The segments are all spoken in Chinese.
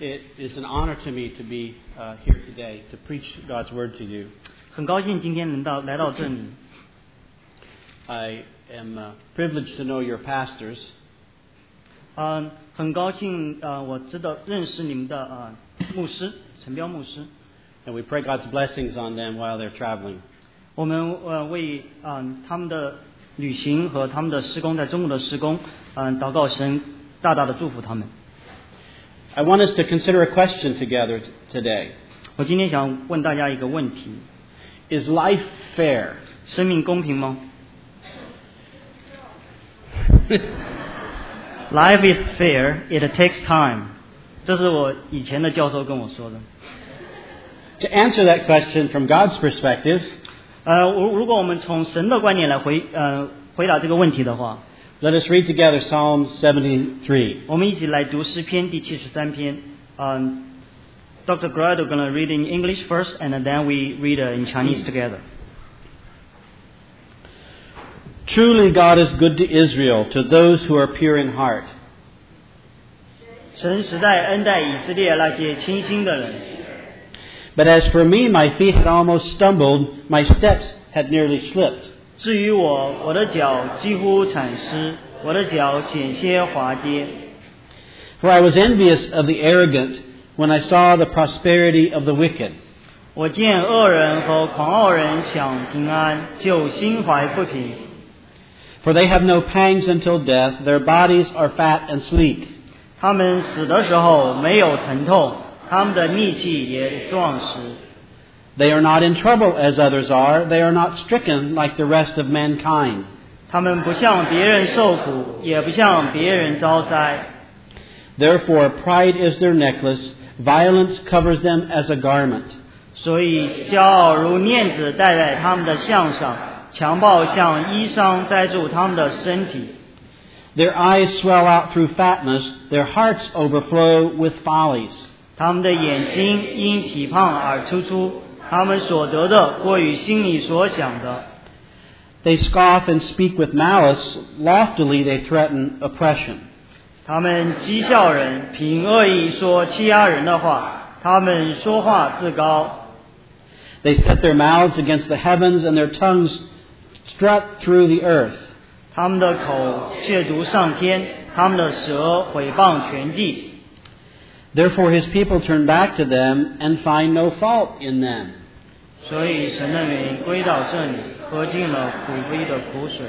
It is an honor to me to be here today to preach God's word to you. 很高兴今天能来到这里。 I am privileged to know your pastors. 很高兴我认识你们的牧师陈彪牧师。 And we pray God's blessings on them while they're traveling. 我们为他们的旅行和他们的施工在中国的施工祷告神大大的祝福他们。 I want us to consider a question together today. 我今天想问大家一个问题 Is life fair? 生命公平吗？Life is fair, it takes time. 这是我以前的教授跟我说的。 To answer that question from God's perspective, 如果我们从神的观点来回答这个问题的话 let us read together Psalm 73. 我们一起来读诗篇第73篇。Dr. Grado going to read in English first, and then we read in Chinese together. Truly God is good to Israel, to those who are pure in heart. 神实在恩待以色列那些清心的人。 But as for me, my feet had almost stumbled, my steps had nearly slipped. 至于我的脚几乎惨湿，我的脚险些滑跌。 For I was envious of the arrogant when I saw the prosperity of the wicked. 我见恶人和狂傲人享平安，就心怀不平。 For they have no pangs until death, their bodies are fat and sleek. 他们死的时候没有疼痛，他们的力气也壮实。 They are not in trouble as others are. They are not stricken like the rest of mankind. 他们不像别人受苦，也不像别人遭灾。 Therefore, pride is their necklace. Violence covers them as a garment. 所以骄傲如链子戴在他们的项上，强暴像衣裳摘住他们的身体。 Their eyes swell out through fatness. Their hearts overflow with follies. 他们的眼睛因体胖而突出，他们所得的过于心里所想的。 They scoff and speak with malice. Loftily they threaten oppression. 他们讥笑人，凭恶意说欺压人的话，他们说话自高。 They set their mouths against the heavens and their tongues strut through the earth. 他们的口亵渎上天，他们的舌毁谤全地。 Therefore his people turn back to them and find no fault in them. 所以神的民归到这里，喝尽了苦逼的苦水。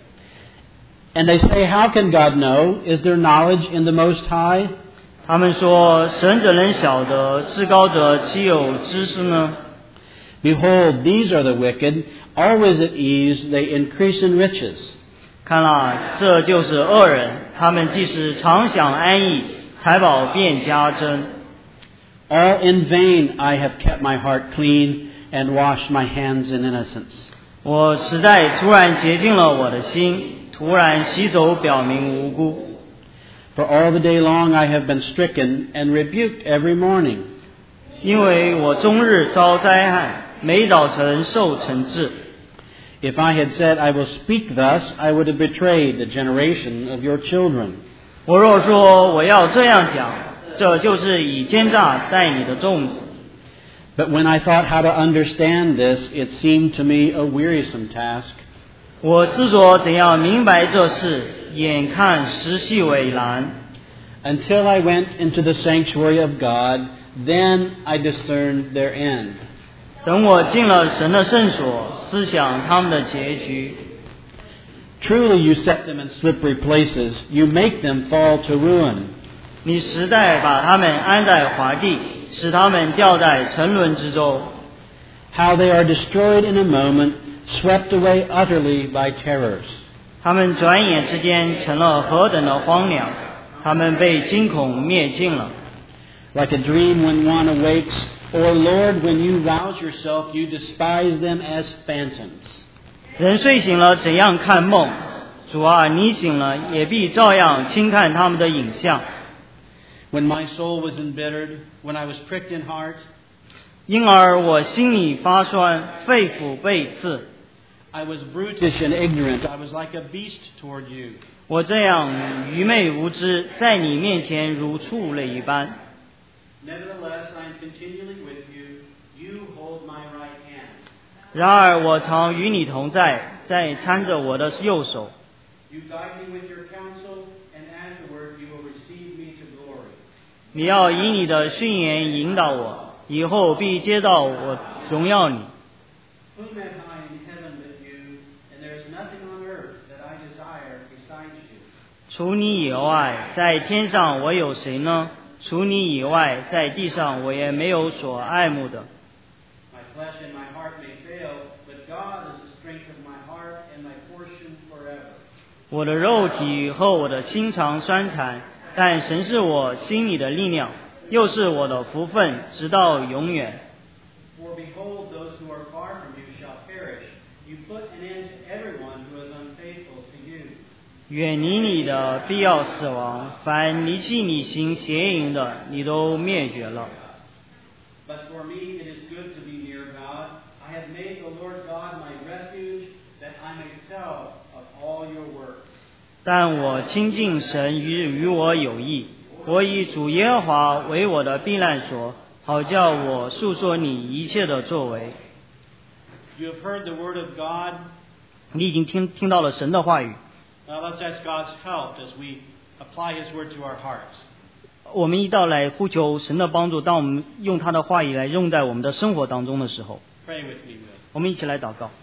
And they say, how can God know? Is there knowledge in the Most High? 他们说，神怎能晓得？至高者岂有知识呢？ Behold, these are the wicked. Always at ease, they increase in riches. 看啦，这就是恶人，他们即使常享安逸，财宝便加增。 All in vain I have kept my heart clean and washed my hands in innocence. 我实在突然洁净了我的心，突然洗手表明无辜。 For all the day long I have been stricken and rebuked every morning. 因为我终日遭灾害，每早晨受惩治。 If I had said I will speak thus, I would have betrayed the generation of your children. 我若说我要这样讲，这就是以奸诈待你的众子。 But when I thought how to understand this, it seemed to me a wearisome task. 我思索怎样明白这事，眼看实系为难。 Until I went into the sanctuary of God, then I discerned their end. 等我进了神的圣所，思想他们的结局。 Truly you set them in slippery places. You make them fall to ruin. 你实在把他们安在滑地，使他们掉在沉沦之中。 How they are destroyed in a moment, swept away utterly by terrors. 他们转眼之间成了何等的荒凉，他们被惊恐灭尽了。 Like a dream when one awakes, or Lord, when you rouse yourself, you despise them as phantoms. 人睡醒了怎样看梦？主啊，你醒了也必照样轻看他们的影像。 When my soul was embittered, when I was pricked in heart, 因而我心里发酸，肺腑被刺。 I was brutish and ignorant. I was like a beast toward you. 我这样愚昧无知，在你面前如畜类一般。 Nevertheless, I am continually with you. You hold my right hand. 然而我常与你同在，在搀着我的右手。 You guide me with your counsel, and afterward you will receive me to glory. 你要以你的训言引导我，以后必接到我荣耀你。 Whom have I in heaven but you? And there is nothing on earth that I desire besides you. 除你以外，在天上我有谁呢？除你以外，在地上我也没有所爱慕的。 My flesh and my heart may fail, but God is the strength of my heart and my portion forever. 我的肉体和我的心肠衰残，但神是我心里的力量，又是我的福分，直到永远。 For behold, those who are far from you shall perish. You put an end to everyone who is unfaithful to you. 远离你的必要死亡，凡离弃你行邪淫的，你都灭绝了。 But for me it is good to be near God. I have made the Lord God my refuge, that I may tell of all your works. 但我亲近神与我有益，我以主耶和华为我的避难所，好叫我述说你一切的作为。 You have heard the word of God. 你已经听到了神的话语。 Now let's ask God's help as we apply His word to our hearts. 我们一道来呼求神的帮助，当我们用他的话语来用在我们的生活当中的时候， Pray with me, Will. 我们一起来祷告。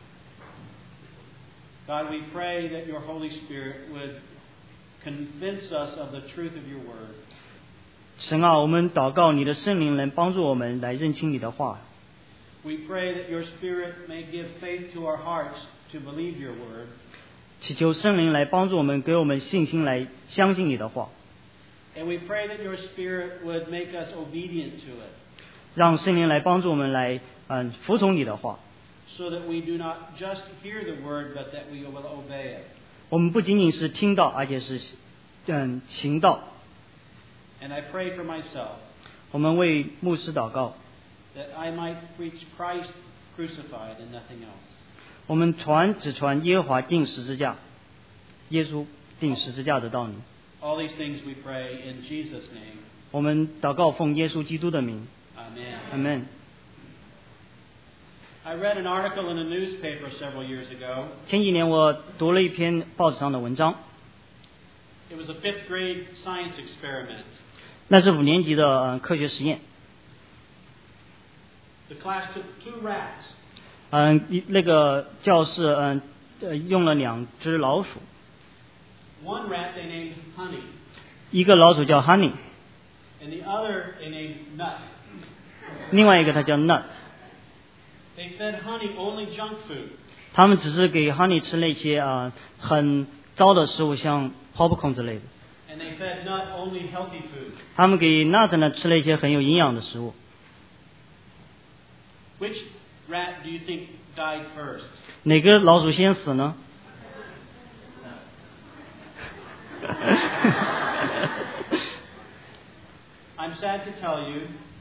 God, we pray that your Holy Spirit would convince us of the truth of your word. 神啊，我们祷告你的圣灵能帮助我们来认清你的话。 We pray that your Spirit may give faith to our hearts to believe your word. 祈求圣灵来帮助我们，给我们信心来相信你的话。 And we pray that your Spirit would make us obedient to it, 让圣灵来帮助我们来服从你的话。 so that we do not just hear the word, but that we will obey it. 我们不仅仅是听到，而且是行道。 And I pray for myself 我们为牧师祷告， that I might preach Christ crucified and nothing else. 我们只传耶和华钉十字架，耶稣钉十字架的道理。 All these things we pray in Jesus' name. 我们祷告奉耶稣基督的名， Amen. Amen。 I read an article in a newspaper several years ago. 前几年我读了一篇报纸上的文章， It was a 5th grade science experiment. 那是5年级的科学实验。 The class took 2 rats. 那个教室用了2只老鼠， One rat they named Honey, 一个老鼠叫 Honey， and the other they named Nut. 另外一个它叫 Nut。 They fed Honey only junk food. 他们只是给 Honey 吃那些很糟的食物，像 popcorn 之类的。 And they fed Nut only healthy food. 他们给 Nut 呢吃了一些很有营养的食物。 Which rat do you think died first? 哪个老鼠先死呢？ I'm sad to tell you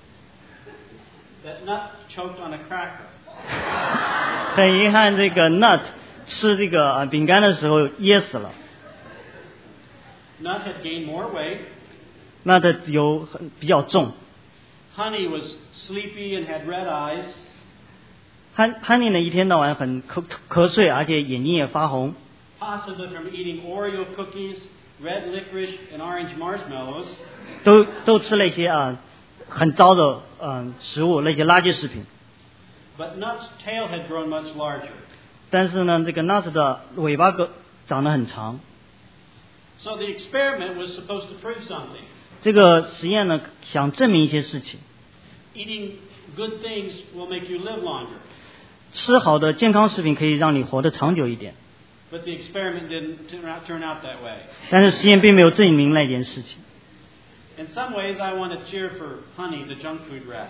that Nut choked on a cracker. 很遗憾，这个 Nut 吃这个饼干的时候噎死了。 Nut had gained more weight. Nut 比较重。 Honey was sleepy and had red eyes. Honey 呢一天到晚很瞌睡，而且眼睛也发红。 Possibly from eating Oreo cookies, red licorice, and orange marshmallows. 都吃了一些很糟的食物，那些垃圾食品。 But Nut's tail had grown much larger. 但是呢，这个 Nut 的尾巴长得很长。 So the experiment was supposed to prove something. 这个实验呢，想证明一些事情。 Eating good things will make you live longer. 吃好的健康食品可以让你活得长久一点。 But the experiment didn't turn out that way. 但是实验并没有证明那件事情。 In some ways, I want to cheer for Honey, the junk food rat.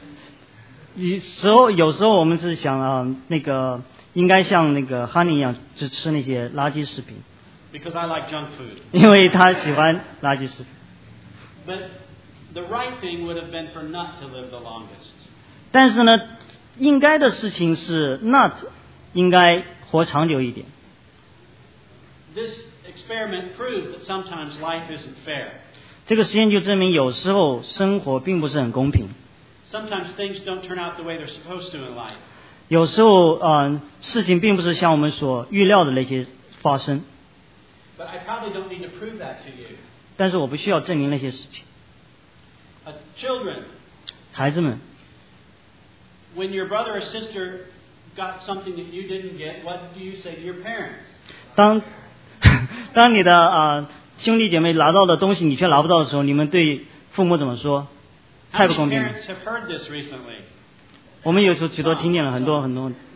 有时候我们是想应该像那个 Honey 一样，只吃那些垃圾食品。 Because I like junk food. 因为他喜欢垃圾食品。 But the right thing would have been for Nut to live the longest. 但是呢，应该的事情是 Nut 应该活长久一点。 This experiment proves that sometimes life isn't fair. 这个实验就证明，有时候生活并不是很公平。 Sometimes things don't turn out the way they're supposed to in life. 有时候事情并不是像我们所预料的那些发生。 But I probably don't need to prove that to you. 但是我不需要证明那些事情。 Children, 孩子们， when your brother or sister got something that you didn't get, what do you say to your parents? 当你的兄弟姐妹拿到的东西你却拿不到的时候，你们对父母怎么说？太不公平了。 How many parents have heard this recently? 我们有时候许多听见了很多。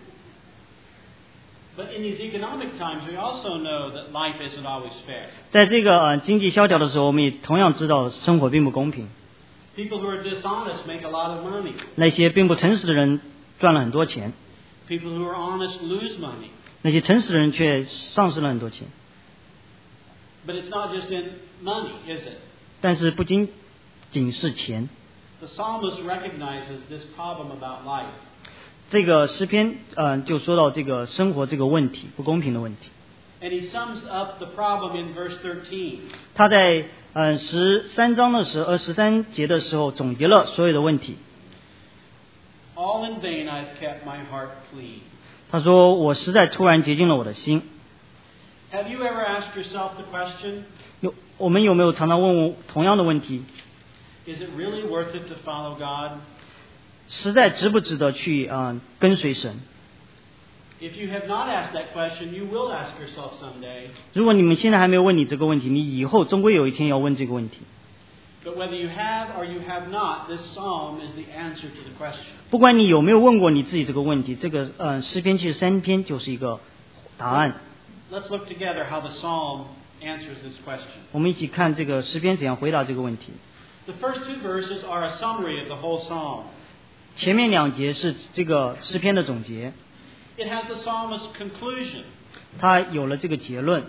But in these economic times, we also know that life isn't always fair. 在这个经济萧条的时候，我们也同样知道生活并不公平。 People who are dishonest make a lot of money. 那些并不诚实的人赚了很多钱， People who are honest lose money. 那些诚实的人却丧失了很多钱。 But it's not just in money, is it? 但是不仅仅是钱。 The psalmist recognizes this problem about life. 这个诗篇就说到这个生活这个问题，不公平的问题。 And he sums up the problem in verse 13. 他在13章的时候13节的时候总结了所有的问题。 All in vain I've kept my heart clean. 他说：“我实在突然洁净了我的心。” Have you ever asked yourself the question, 我们有没有常常问同样的问题？ is it really worth it to follow God? 实在值不值得去跟随神？ If you have not asked that question, you will ask yourself someday. 如果你们现在还没有问你这个问题，你以后终归有一天要问这个问题。 But whether you have or you have not, this psalm is the answer to the question. 不管你有没有问过你自己这个问题，这个诗篇73篇就是一个答案。 Let's look together how the psalm answers this question. 我们一起看这个诗篇怎样回答这个问题。 The first two verses are a summary of the whole psalm. 前面2节是这个诗篇的总结， It has the psalmist's conclusion. 他有了这个结论。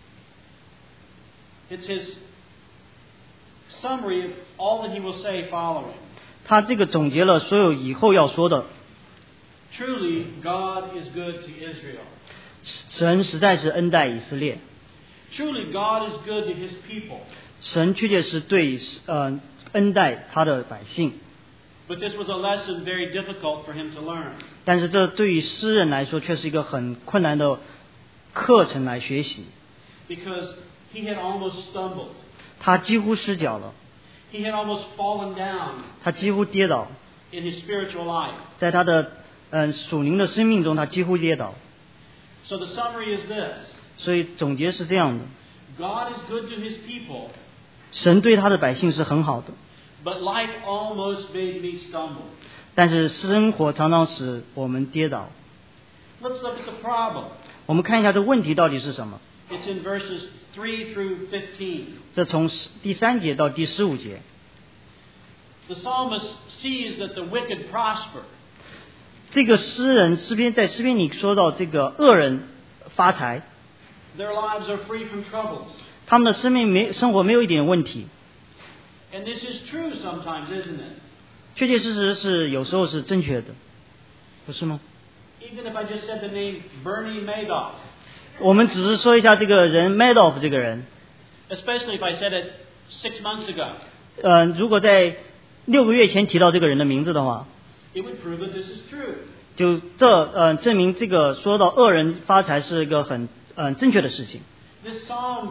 It's his summary of all that he will say following. 他这个总结了所有以后要说的。 Truly, God is good to Israel. 神实在是恩待以色列， Truly, God is good to his people. 神确切是对恩待他的百姓。 But this was a lesson very difficult for him to learn. 但是这对于诗人来说却是一个很困难的课程来学习。 Because he had almost stumbled. 他几乎失脚了， He had almost fallen down 他几乎跌倒， in his spiritual life. 在他的属灵的生命中，他几乎跌倒。 So the summary is this. 所以总结是这样的： God is good to his people, 神对他的百姓是很好的， but life almost made me stumble. 但是生活常常使我们跌倒。 Let's look at the problem. 我们看一下这问题到底是什么？ It's in verses 3 through 15. 这从第3节到第15节。 The psalmist sees that the wicked prosper. 这个诗篇在诗篇里说到这个恶人发财， Their lives are free from troubles. 他们的生活没有一点问题。 And this is true sometimes, isn't it? 确确实实是有时候是正确的，不是吗？ Even if I just said the name Bernie Madoff, 我们只是说一下这个人 Madoff 这个人， especially if I said it 6 months ago, 如果在6个月前提到这个人的名字的话， it would prove that this is true. 就证明这个说到恶人发财是一个很正确的事情。 This psalm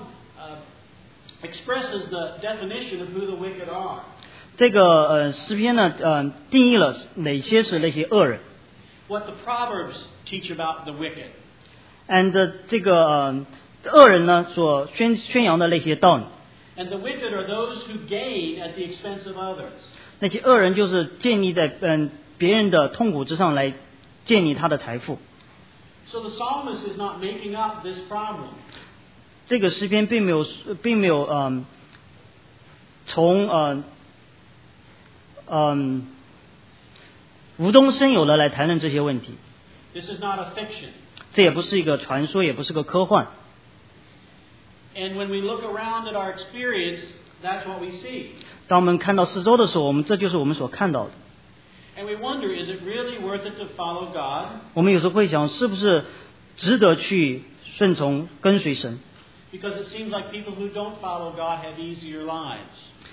expresses the definition of who the wicked are. 这个诗篇呢定义了哪些是那些恶人 What the Proverbs teach about the wicked. ，and 这个恶人呢所宣扬的那些道理。 And the wicked are those who gain at the expense of others. 那些恶人就是建立在别人的痛苦之上来建立他的财富。 So the psalmist is not making up this problem. 这个诗篇并没有从无中生有的来谈论这些问题。 This is not a fiction. 这也不是一个传说，也不是个科幻。 And when we look around at our experience, that's what we see. 当我们看到四周的时候，这就是我们所看到的。 And we wonder, is it really worth it to follow God? 我们有时候会想，是不是值得去顺从跟随神？ Because it seems like people who don't follow God have easier lives.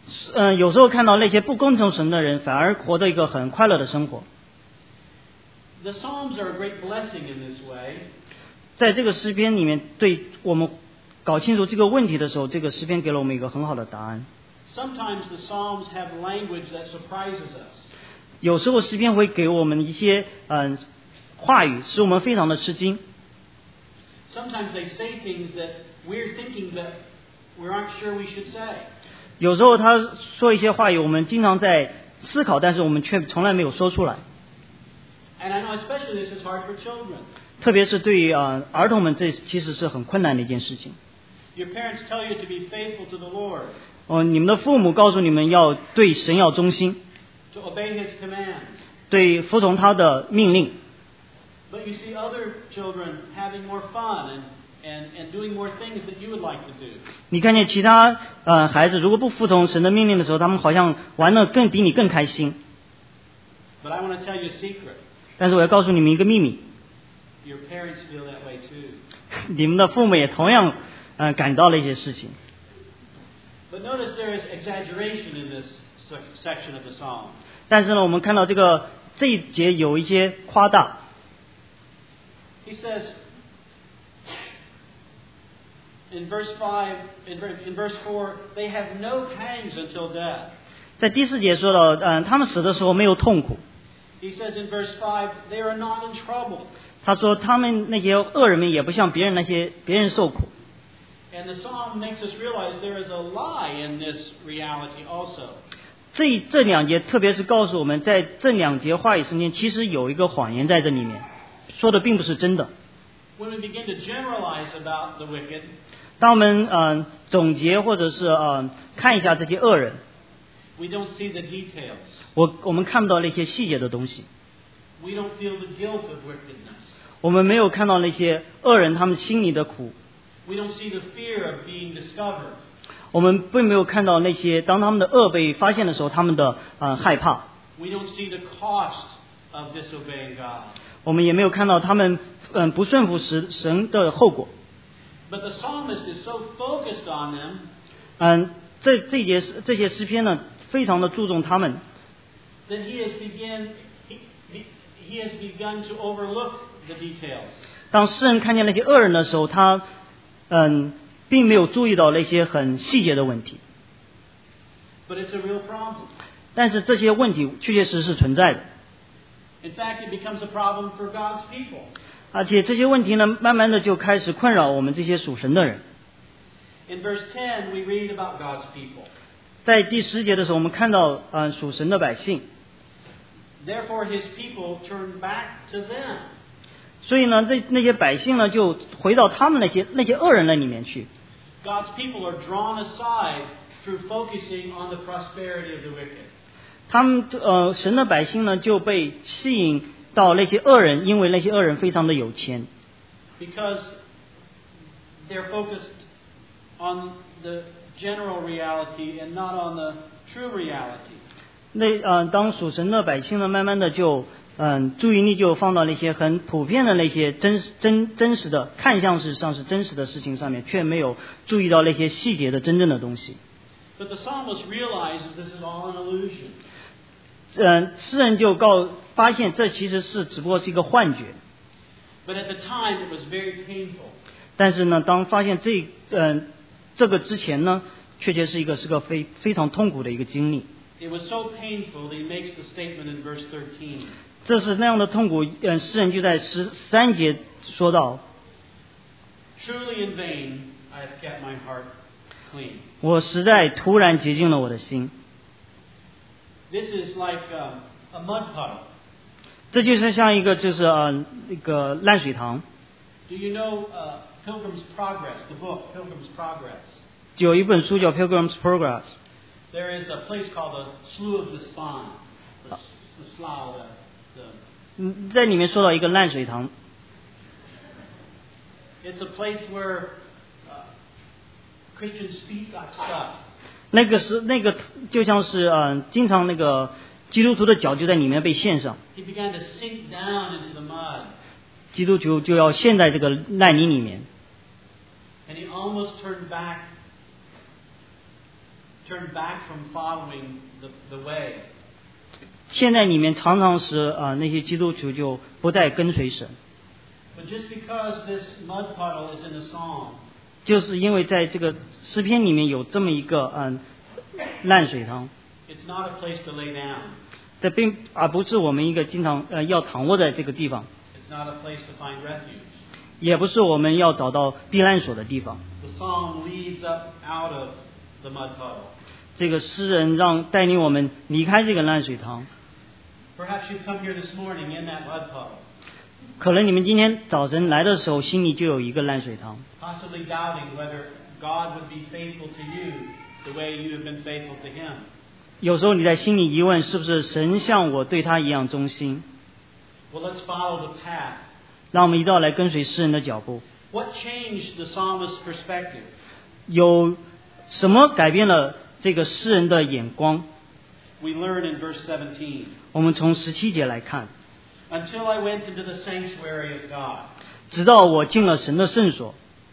有时候看到那些不跟从神的人，反而活得一个很快乐的生活。 The Psalms are a great blessing in this way. 在这个诗篇里面，对我们搞清楚这个问题的时候，这个诗篇给了我们一个很好的答案。 Sometimes the Psalms have language that surprises us. 有时候诗篇会给我们一些话语，使我们非常的吃惊。 Sometimes they say things that we're thinking that we aren't sure we should say. 有时候他说一些话语，我们经常在思考，但是我们却从来没有说出来。 And I know especially this is hard for children. 特别是对于儿童们，这其实是很困难的一件事情。 Your parents tell you to be faithful to the Lord. 你们的父母告诉你们要对神要忠心， To obey His commands. 对服从他的命令。 But you see other children having more fun and doing more things that you would like to do. 你看见其他孩子如果不服从神的命令的时候，他们好像玩得比你更开心。 But I want to tell you a secret. 但是我要告诉你们一个秘密， Your parents feel that way too. 你们的父母也同样感到了一些事情。 But notice there is exaggeration in this section of the psalm. 但是呢，我们看到这一节有一些夸大。 He says in verse 5, in verse 4, they have no pangs until death. 在第4节说到，他们死的时候没有痛苦。 He says in verse 5, they are not in trouble. 他说他们那些恶人们也不像别人受苦。 And the psalm makes us realize there is a lie in this reality also. 这两节特别是告诉我们，在这两节话语中间，其实有一个谎言在这里面，说的并不是真的。 When we begin to generalize about the wicked, 当我们总结或者是看一下这些恶人， we don't see the details. 我们看不到那些细节的东西， We don't feel the guilt of wickedness. 我们没有看到那些恶人他们心里的苦， We don't see the fear of being discovered. 我们并没有看到那些当他们的恶被发现的时候，他们的害怕。 We don't see the cost of disobeying God. 我们也没有看到他们不顺服神的后果。 But the psalmist is so focused on them 这些诗篇呢，非常的注重他们， that he has begun to overlook the details. 当诗人看见那些恶人的时候，他并没有注意到那些很细节的问题。 But it's a real problem. 但是这些问题确确实实存在的， In fact, it becomes a problem for God's people. 而且这些问题呢，慢慢的就开始困扰我们这些属神的人。 In verse 10, we read about God's people. 在第10节的时候，我们看到属神的百姓， Therefore, his people turn back to them. 所以呢，那些百姓呢，就回到他们那些恶人那里面去。 God's people are drawn aside through focusing on the prosperity of the wicked. 他们神的百姓呢，就被吸引到那些恶人，因为那些恶人非常的有钱。 Because they're focused on the general reality and not on the true reality. 当属神的百姓呢，慢慢的就注意力就放到那些很普遍的那些真实的看向上是真实的事情上面，却没有注意到那些细节的真正的东西。 But the psalmist realizes this is all an illusion. 诗人就发现这其实只不过是一个幻觉。 But at the time, it was very painful. 但是呢，当发现这个之前呢，确实是个非常痛苦的一个经历。 It was so painful that he makes the statement in verse 13. 这是那样的痛苦，诗人就在13节说到 Truly in vain I have kept my heart clean. 我实在突然洁净了我的心。 This is like a mud puddle. 这就是像一个烂水塘。 Do you know Pilgrim's Progress, the book Pilgrim's Progress? 有一本书叫《Pilgrim's Progress》。 There is a place called the Slough of Despond. The slough, the 在里面说到一个烂水塘。 It's a place where Christians' feet got stuck. 那个就像是经常那个基督徒的脚就在里面被陷上， He began to sink down into the mud. 基督徒就要陷在这个烂泥里面， And he almost turned back turn back from following the way. 现在里面常常是那些基督徒就不再跟随神， But just because this mud puddle is in a psalm, 就是因为在这个诗篇里面有这么一个烂水塘， it's not a place to lay down. 而不是我们一个经常要躺卧在这个地方， It's not a place to find refuge. 也不是我们要找到避难所的地方。 The psalm leads up out of the mud puddle. 这个诗人带领我们离开这个烂水塘。 Perhaps you've come here this morning in that mud puddle, 可能你们今天早晨来的时候，心里就有一个烂水塘， possibly doubting whether God would be faithful to you the way you have been faithful to Him. 有时候你在心里疑问，是不是神像我对他一样忠心？ Well, let's follow the path. 让我们一道来跟随诗人的脚步。 What changed the psalmist's perspective? 有什么改变了这个诗人的眼光？ We learn in verse 17. 我们从17节来看， Until I went into the sanctuary of God, 直到我进了神的圣所，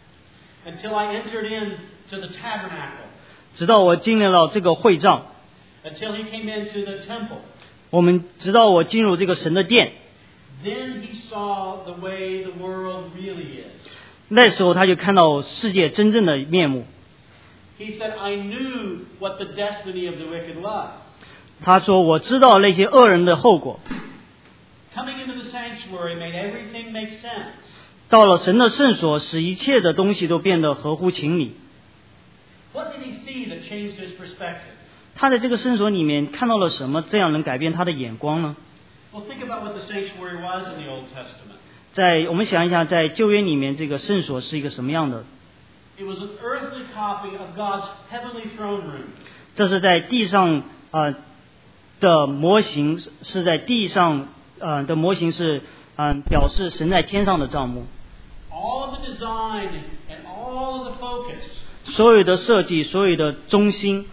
until I entered into the tabernacle, 直到我进入了这个会帐， until he came into the temple. 直到我进入这个神的殿， Then he saw the way the world really is. 那时候他就看到世界真正的面目。 He said, I knew what the destiny of the wicked was. 他说：“我知道那些恶人的后果。 Coming into the sanctuary made everything make sense. 到了神的圣所，使一切的东西都变得合乎情理。 What did he see that changed his perspective? 他在这个圣所里面看到了什么，这样能改变他的眼光呢？ Well, think about what the sanctuary was in the Old Testament. 我们想一想，在旧约里面，这个圣所是一个什么样的？ It was an earthly copy of God's heavenly throne room. 这是在地上的模型，是在地上的模型是表示神在天上的帐幕。 All of the design and all of the focus 所有的设计，所有的中心，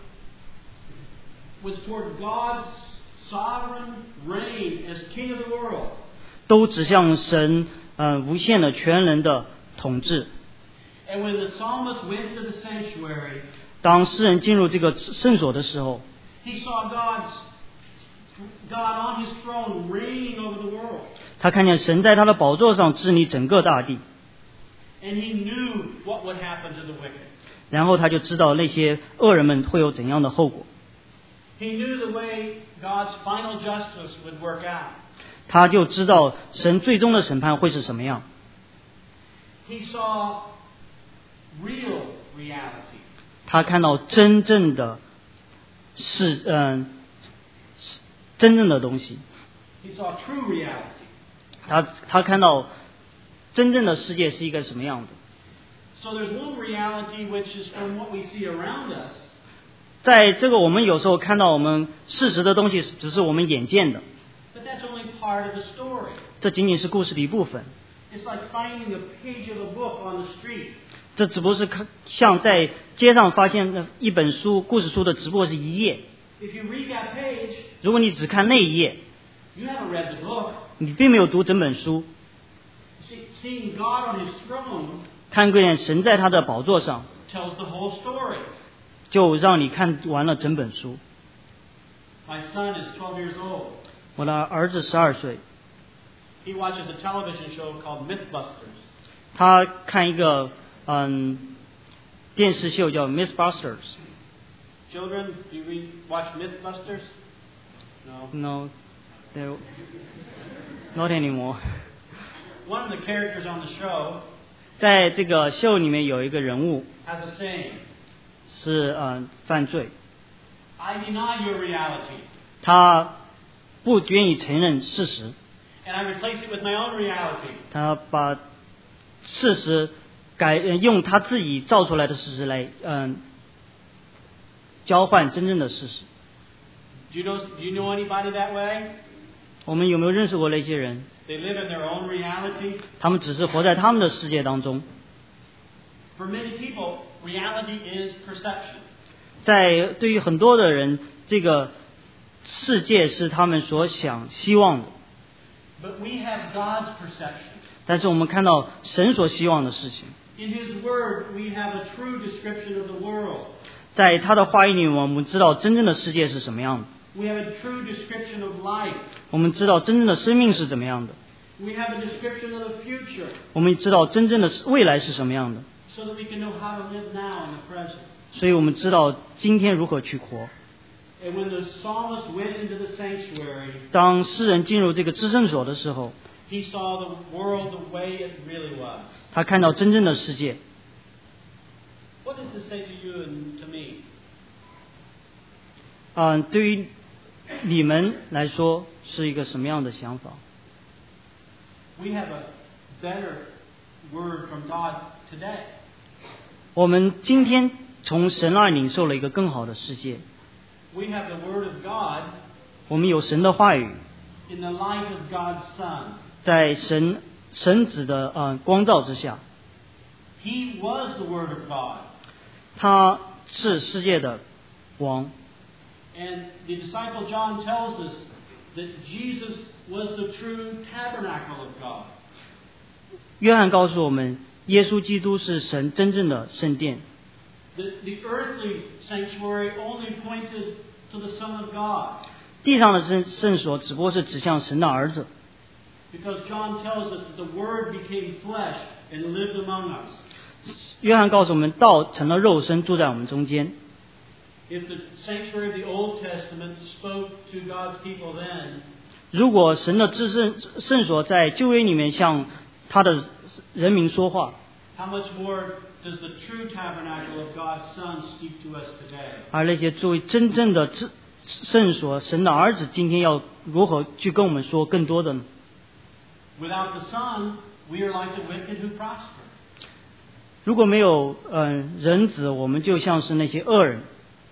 was toward God's sovereign reign as King of the world. 都指向神无限的全能的统治。 And when the psalmist went into the sanctuary, 当诗人进入这个圣所的时候， he saw God on his throne reigning over the world. 他看见神在他的宝座上治理整个大地， And he knew what would happen to the wicked. 然后他就知道那些恶人们会有怎样的后果。 He knew the way God's final justice would work out. 他就知道神最终的审判会是什么样。 He saw real reality. 他看到真正的真正的东西。 He saw true reality. 他看到真正的世界是一个什么样的。 So there's one reality which is from what we see around us. 在这个我们有时候看到我们事实的东西，只是我们眼见的， But that's only part of the story. 这仅仅是故事的一部分。 It's like finding a page of a book on the street. 这只不过是像在街上发现的一本书，故事书的只不过是一页。 If you read that page, 如果你只看那一页， you haven't read the book. 你并没有读整本书， Seeing God on his throne 看见神在他的宝座上， tells the whole story. 就让你看完了整本书。 My son is 12 years old. 我的儿子12岁， He watches a television show called Mythbusters. 他看一个电视秀叫 Mythbusters。 Children, do you watch Mythbusters? No. No, they're not anymore. One of the characters on the show 在这个秀里面有一个人物 has a saying, 是犯罪， I deny your reality, 他不愿意承认事实， and I replace it with my own reality. 他把事实用他自己造出来的事实来交换真正的事实。 Do you know anybody that way? 我们有没有认识过那些人？ They live in their own reality. 他们只是活在他们的世界当中。 For many people, reality is perception. 对于很多的人，这个世界是他们所希望的。 But we have God's perception. 但是我们看到神所希望的事情， In His Word, we have a true description of the world. 在他的话语里，我们知道真正的世界是什么样的， We have a true description of life. 我们知道真正的生命是怎么样的， We have a description of the future, 我们知道真正的未来是什么样的， so that we can know how to live now in the present. 所以我们知道今天如何去活。 And when the psalmist went into the sanctuary, 当诗人进入这个至圣所的时候， he saw the world the way it really was. 他看到真正的世界。 What does this say to you and to me? 对于你们来说是一个什么样的想法？ We have a better word from God today. 我们今天从神那里领受了一个更好的世界， We have the Word of God 我们有神的话语， in the light of God's Son. 在神子的光照之下， He was the Word of God. 他是世界的王。 And the disciple John tells us that Jesus was the true tabernacle of God. 约翰告诉我们，耶稣基督是神真正的圣殿。 The earthly sanctuary only pointed to the Son of God. 地上的圣所只不过是指向神的儿子， Because John tells us that the Word became flesh and lived among us. 约翰告诉我们，道成了肉身，住在我们中间。 If the sanctuary of the Old Testament spoke to God's people then, 如果神的至圣所在旧约里面向他的人民说话， how much more does the true tabernacle of God's Son speak to us today? 而那些作为真正的圣所，神的儿子今天要如何去跟我们说更多的呢？ Without the Son, we are like the wicked who prosper. 如果没有人子，我们就像是那些恶人。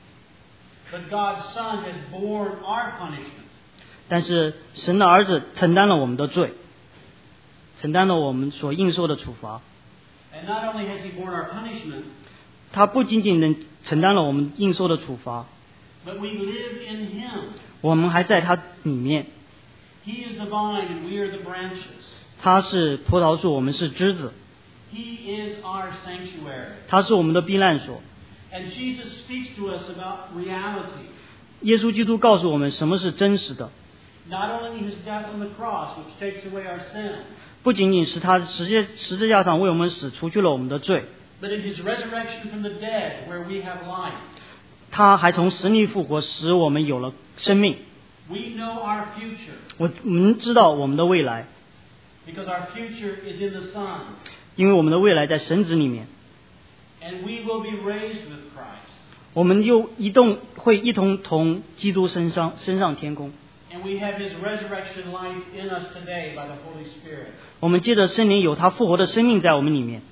But God's Son has borne our punishment. 但是神的儿子承担了我们的罪，承担了我们所应受的处罚。 And not only has He borne our punishment, 他不仅仅能承担了我们应受的处罚， but we live in Him. 我们还在他里面。 He is the vine and we are the branches. 他是葡萄树，我们是枝子。 He is our sanctuary. 他是我们的避难所。 And Jesus speaks to us about reality. 耶稣基督告诉我们什么是真实的， Not only His death on the cross, which takes away our sin, 不仅仅是他十字架上为我们死，除去了我们的罪， but in His resurrection from the dead, where we have life. 他还从死里复活，使我们有了生命。 We know our future, 我们知道我们的未来， because our future is in the Son. 因为我们的未来在神子里面。 And we will be raised with Christ. 我们会一同同基督升上天空。 And we have His resurrection life in us today by the Holy Spirit. 我们借着圣灵有他复活的生命在我们里面。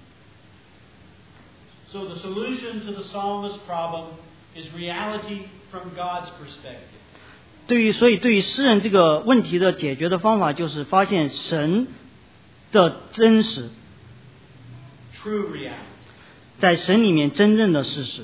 So the solution to the psalmist's problem is reality from God's perspective. 所以对于诗人这个问题的解决的方法，就是发现神的真实， True reality. 在神里面真正的事实。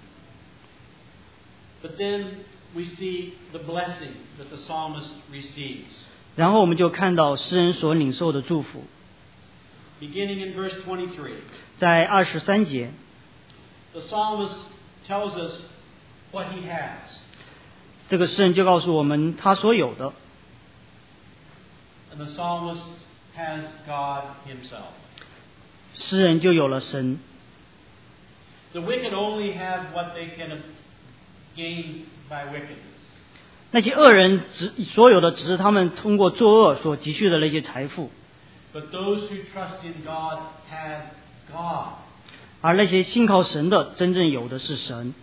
But then we see the blessing that the psalmist receives. 然后我们就看到诗人所领受的祝福， Beginning in verse 23, 在23节， the psalmist tells us what he has. 这个诗人就告诉我们他所有的。 And the psalmist has God Himself. 诗人就有了神。 The wicked only have what they can gain by wickedness. 那些恶人所有的只是他们通过作恶所积蓄的那些财富， But those who trust in God have God. 而那些信靠神的真正有的是神。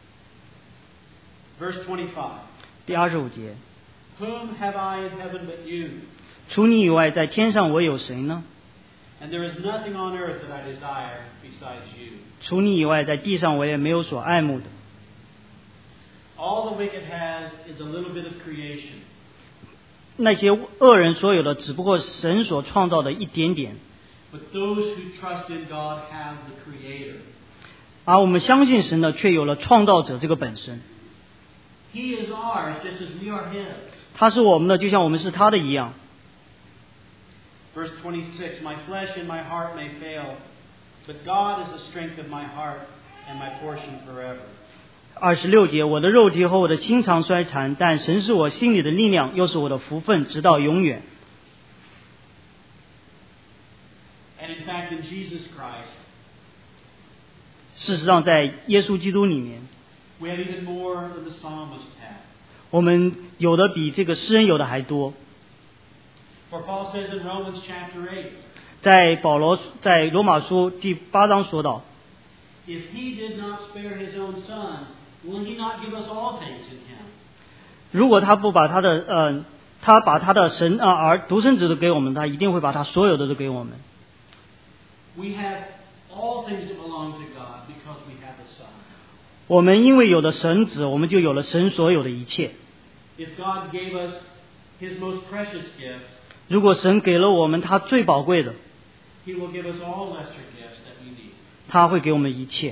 Verse 25. 第25节， Whom have I in heaven but you? 除你以外，在天上我有谁呢？ And there is nothing on earth that I desire besides you. 除你以外，在地上我也没有所爱慕的。 All the wicked has is a little bit of creation. 那些恶人所有的只不过神所创造的一点点， But those who trust in God have the Creator. 而我们相信神的却有了创造者这个本身。 He is ours just as we are His. 他是我们的，就像我们是他的一样。 Verse 26, My flesh and my heart may fail, but God is the strength of my heart and my portion forever. 26节，我的肉体和我的心肠衰残，但神是我心里的力量，又是我的福分，直到永远。 And in fact, in Jesus Christ, 事实上，在耶稣基督里面， we have even more than the psalmist had. 我们有的比这个诗人有的还多。 For Paul says in Romans chapter 8, 在保罗在罗马书第8章说到， if he did not spare his own son, will he not give us all things in him? 如果他不把他的他把他的独生子都给我们，他一定会把他所有的都给我们。 We have all things that belong to God because we have the Son. 我们因为有了神子，我们就有了神所有的一切。 If God gave us His most precious gift, 如果神给了我们他最宝贵的， He will give us all lesser gifts that we need. 他会给我们一切。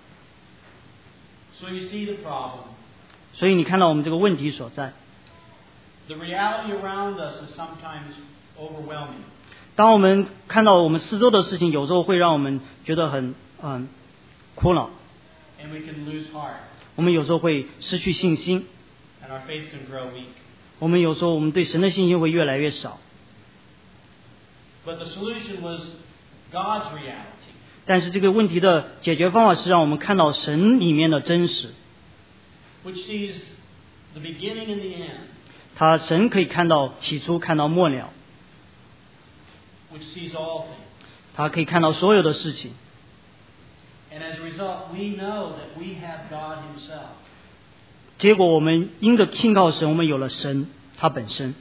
So you see the problem. 所以你看到我们这个问题所在。 The reality around us is sometimes overwhelming. 当我们看到我们四周的事情，有时候会让我们觉得很苦恼。 And we can lose heart. 我们有时候会失去信心。 And our faith can grow weak. 我们有时候我们对神的信心会越来越少。 But the solution was God's reality. 但是这个问题的解决方法是让我们看到神里面的真实。 Which sees the beginning and the end. 神可以看到起初，看到末了。 Which sees all things. 他可以看到所有的事情。 And as a result, we know that we have God Himself. 结果我们因着信靠神，我们有了神他本身。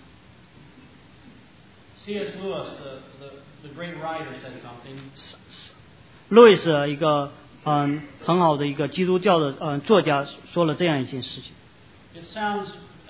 C.S. Lewis, the great writer, said something. 路易斯一个很好的一个基督教的作家说了这样一件事情。 It sounds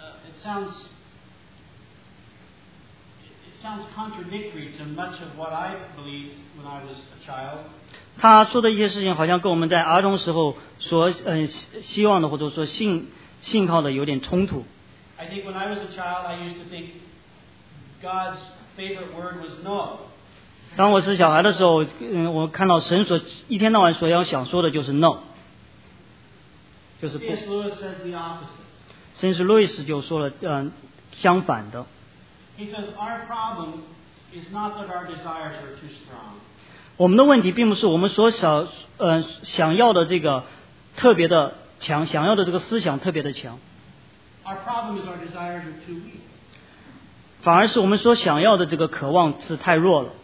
contradictory to much of what I believed when I was a child. 他说的一些事情好像跟我们在儿童时候所希望的或者说信靠的有点冲突。 I think when I was a child, I used to think God's favorite word was no. 当我是小孩的时候，我看到神一天到晚所要想说的就是 no， 就是不。 C.S. Lewis says the opposite. 甚至路易斯就说了相反的。 He says our problem is not that our desires are too strong. 我们的问题并不是我们所想要的这个特别的强，想要的这个思想特别的强。 Our problem is our desires are too weak. 反而是我们所想要的这个渴望是太弱了。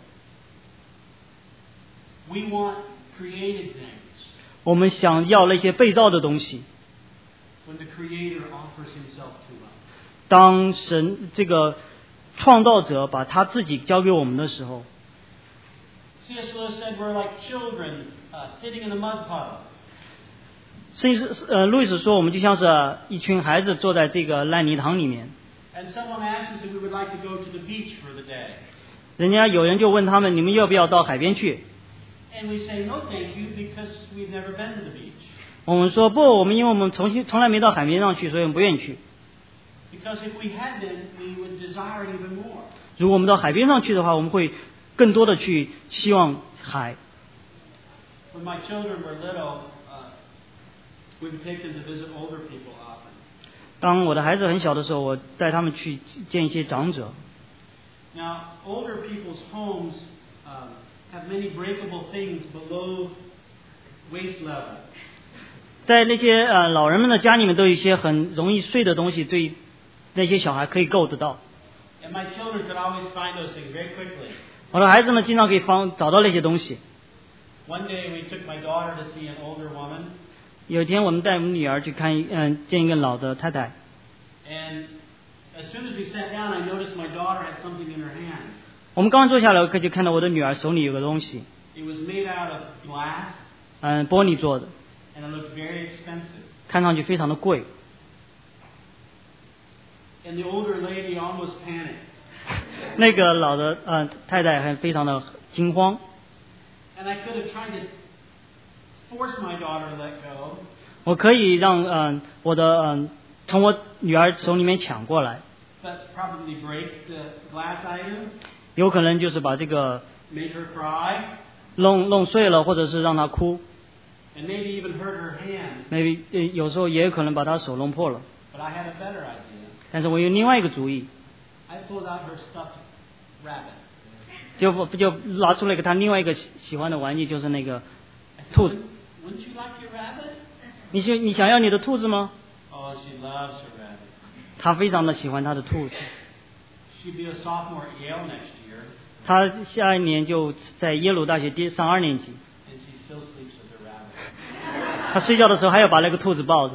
We want created things 我们想要那些被造的东西。 when the Creator offers Himself to us. 当神这个创造者把他自己交给我们的时候， C.S. Lewis said we're like children sitting in a mud puddle. 甚至路易斯说，我们就像是一群孩子坐在这个烂泥塘里面。 And someone asked us if we would like to go to the beach for the day. 有人就问他们，你们要不要到海边去？ And we say no thank you because we've never been to the beach. 我们说不，因为我们从来没到海边上去，所以我们不愿意去。 Because if we had been, we would desire it even more. 如果我们到海边上去的话，我们会更多的去希望海。 When my children were little, we would take them to visit older people often. 当我的孩子很小的时候，我带他们去见一些长者。 Now, older people's homes have many breakable things below waist level. 在那些老人们的家里面，都有一些很容易碎的东西，对那些小孩可以够得到。 And my children could always find those things very quickly. 我的孩子们经常可以找到那些东西。 One day we took my daughter to see an older woman. 有一天，我们带我们女儿去见一个老的太太。 And as soon as we sat down, I noticed my daughter had something in her hand. 我们刚坐下来，就看到我的女儿手里有个东西， It was made out of glass, 玻璃做的， and it looked very expensive. 看上去非常的贵。 And the older lady almost panicked. 那个老的太太还非常的惊慌。 And I could have tried to force my daughter to let go. 我可以让从我女儿手里面抢过来， But probably break the glass item, 有可能就是把这个 make her cry. 弄碎了，或者是让她哭。 and maybe even hurt her hand. maybe 有时候也有可能把她手弄破了。 But I had a better idea. 但是我有另外一个主意， I pulled out her stuffed rabbit. 就拿出了一个她另外一个喜欢的玩具，就是那个 I said, 兔子。 Wouldn't you like your rabbit? 你想要你的兔子吗？ Oh, she loves her rabbit. 她非常的喜欢她的兔子。 She'd be a sophomore at Yale next year, 她下一年就在耶鲁大学上2年级。 and she still sleeps with her rabbit. 她睡觉的时候还要把那个兔子抱着。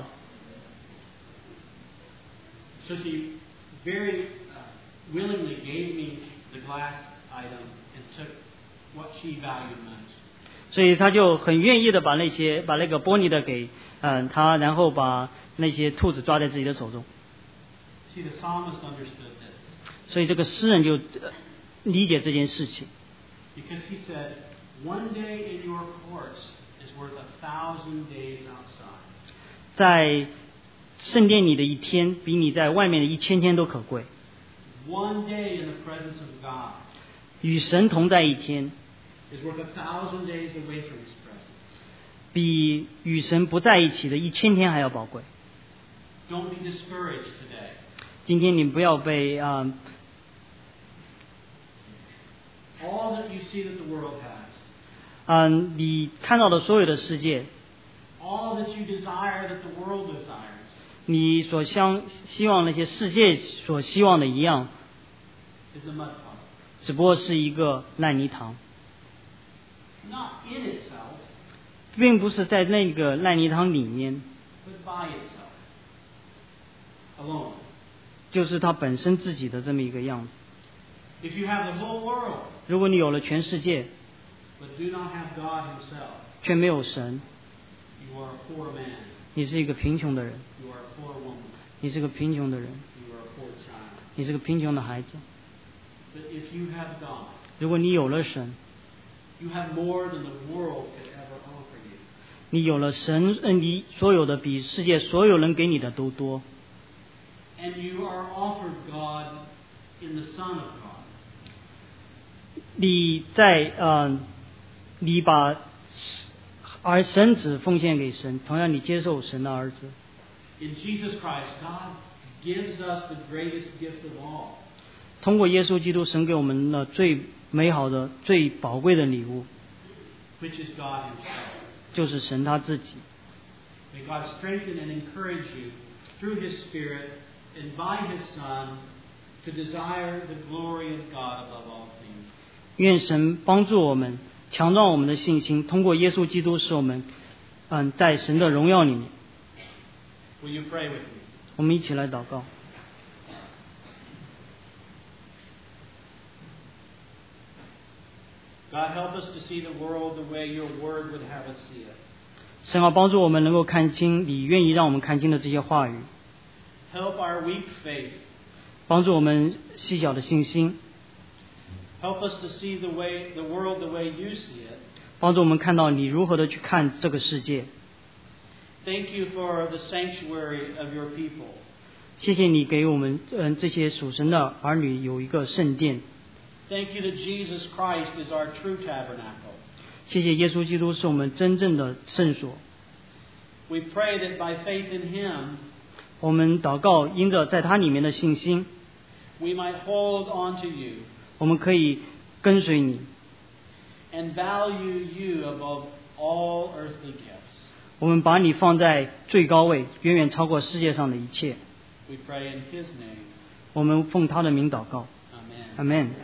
So she very willingly gave me the glass item and took what she valued most. 所以他就很愿意的把那个玻璃的给他，然后把那些兔子抓在自己的手中。 See, the psalmist understood this 所以这个诗人就理解这件事情， because he said, "One day in your courts is worth 1,000 days outside." 在圣殿里的一天，比你在外面的1000天都可贵。 One day in the presence of God 与神同在一天， is worth 1,000 days away from His presence. 比与神不在一起的1000天还要宝贵。 Don't be discouraged today. 今天你不要被 All that you see that the world has, 你看到的所有的世界， all that you desire that the world desires, 你所希望那些世界所希望的一样， is a mud puddle. 只不过是一个烂泥塘， Not in itself, 并不是在那个烂泥塘里面， but by itself. Alone. 就是它本身自己的这么一个样子。 If you have the whole world, 如果你有了全世界， but do not have God Himself, 却没有神， you are a poor man. 你是一个贫穷的人， You are a poor woman. 你是个贫穷的人， You are a poor child. 你是个贫穷的孩子。 But if you have God, 如果你有了神， you have more than the world could ever offer you. 你有了神，你所有的比世界所有人给你的都多。 And you are offered God in the Son of God. 你把神子奉献给神，同样你接受神的儿子。 In Jesus Christ, God gives us the greatest gift of all, 通过耶稣基督，神给我们了最美好的、最宝贵的礼物， which is God Himself. 就是神他自己。 May God strengthen and encourage you through His Spirit and by His Son to desire the glory of God above all things. 愿神帮助我们，强壮我们的信心，通过耶稣基督，使我们在神的荣耀里面。 Will you pray with me? 我们一起来祷告。 God, help us to see the world the way Your Word would have us see it. 神啊，帮助我们能够看清你愿意让我们看清的这些话语， Help our weak faith. 帮助我们细小的信心， Help us to see the world the way You see it. 帮助我们看到你如何的去看这个世界。 Thank You for the sanctuary of Your people. 谢谢你给我们这些属神的儿女有一个圣殿。 Thank You that Jesus Christ is our true tabernacle. 谢谢耶稣基督是我们真正的圣所。 We pray that by faith in Him, 我们祷告，因着在他里面的信心， we might hold on to You 我们可以跟随你， and value You above all earthly gifts. 我们把你放在最高位，远远超过世界上的一切。 We pray in His name. 我们奉他的名祷告， Amen. 阿门。